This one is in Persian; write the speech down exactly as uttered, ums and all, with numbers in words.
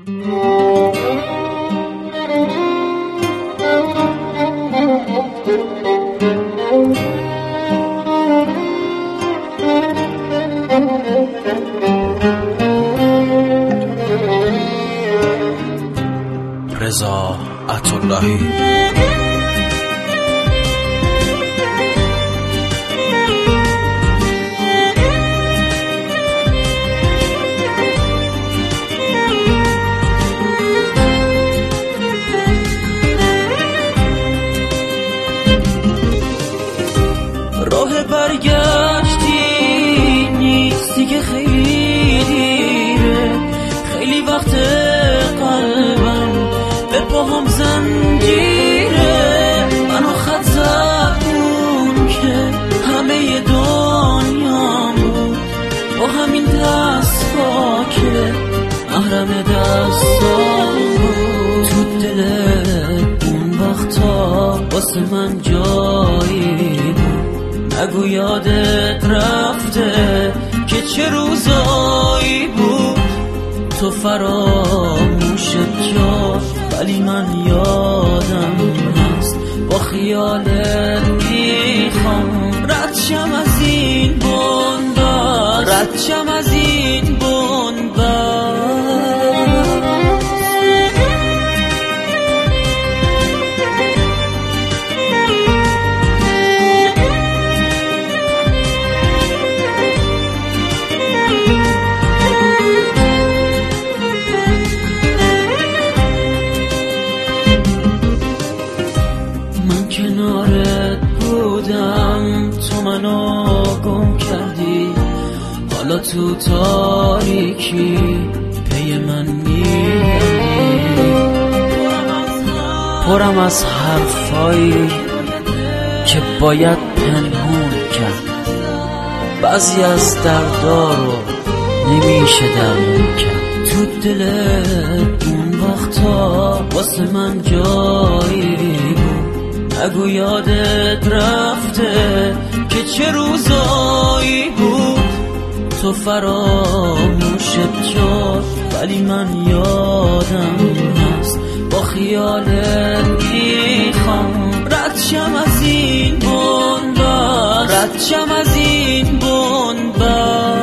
رضا عطااللهی. راه برگشتی نیست دیگه، خیلی دیره، خیلی وقت قلبم به پاهم زنجیره، منو خط زد اون که همه دنیام بود، با همین دستا که محرم دستام بود. تو دلت اون وقتا واسه من جایی بود، نگو یادت رفته که چه روزایی بود. تو فراموشت کرد ولی من یادم هست، با خیالت میخوام رد شم از این بنبست، رد شم از این بنبست. کنارت بودم تو منو گم کردی، حالا تو تاریکی پی من میگردی، پرم از حرفایی که باید پنهون کرد، بعضی از دردا رو نمیشه درمون کرد. تو دلت اون وقتا واسه من جایی بود، نگو یادت رفته که چه روزایی بود. تو فراموشت کرد ولی من یادم هست، با خیالت میخوام رد شم از این بنبست، رد شم از این بنبست.